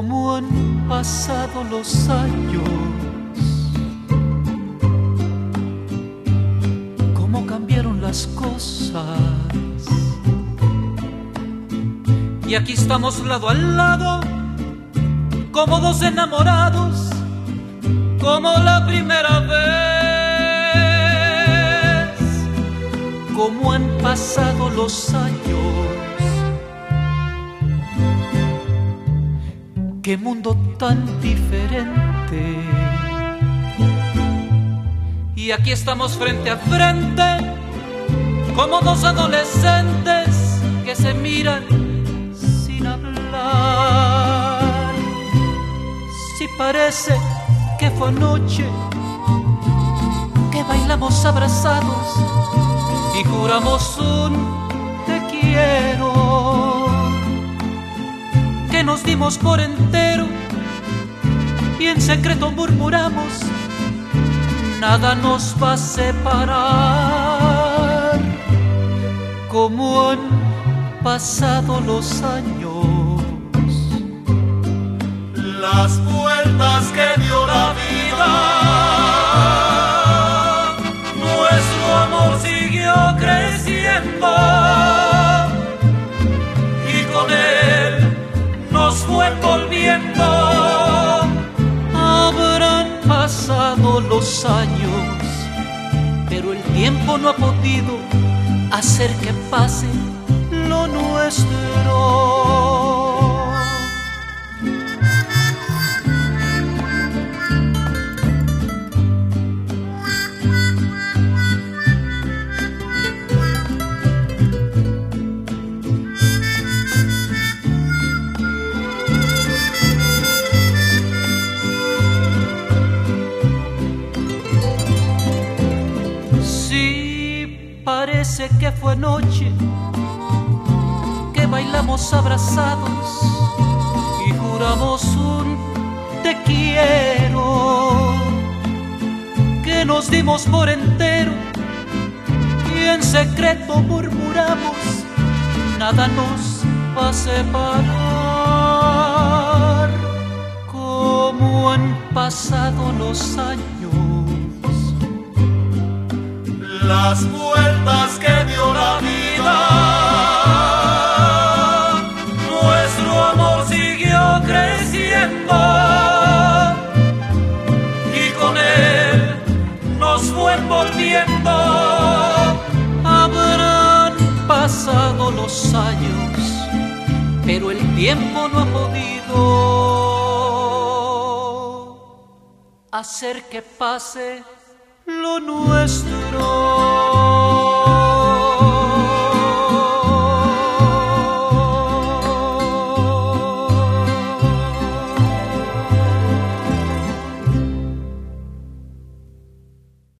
Cómo han pasado los años, cómo cambiaron las cosas. Y aquí estamos lado a lado, como dos enamorados, como la primera vez. Cómo han pasado los años, qué mundo tan diferente. Y aquí estamos frente a frente, como dos adolescentes que se miran sin hablar. Si parece que fue anoche que bailamos abrazados y juramos un te quiero, que nos dimos por entero y en secreto murmuramos, nada nos va a separar. Cómo han pasado los años, las vueltas que dio la vida, nuestro amor siguió creciendo y con él nos fue envolviendo. Habrán pasado los años, pero el tiempo no ha podido hacer que pase lo nuestro. Parece que fue anoche que bailamos abrazados y juramos un te quiero, que nos dimos por entero y en secreto murmuramos, nada nos va a separar. Cómo han pasado los años, las vueltas que dio la vida, nuestro amor siguió creciendo y con él nos fue envolviendo. Habrán pasado los años, pero el tiempo no ha podido hacer que pase lo nuestro.